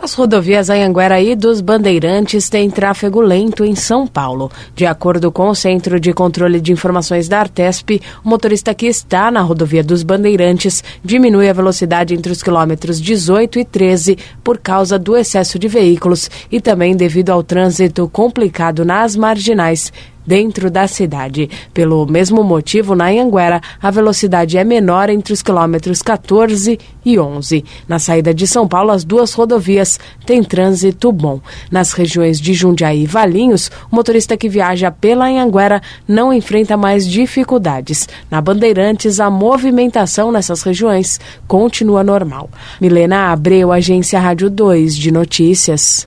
As rodovias Anhanguera e dos Bandeirantes têm tráfego lento em São Paulo. De acordo com o Centro de Controle de Informações da Artesp, o motorista que está na rodovia dos Bandeirantes diminui a velocidade entre os quilômetros 18 e 13 por causa do excesso de veículos e também devido ao trânsito complicado nas marginais dentro da cidade. Pelo mesmo motivo, na Anhanguera, a velocidade é menor entre os quilômetros 14 e 11. Na saída de São Paulo, as duas rodovias têm trânsito bom. Nas regiões de Jundiaí e Valinhos, o motorista que viaja pela Anhanguera não enfrenta mais dificuldades. Na Bandeirantes, a movimentação nessas regiões continua normal. Milena Abreu, Agência Rádio 2 de Notícias.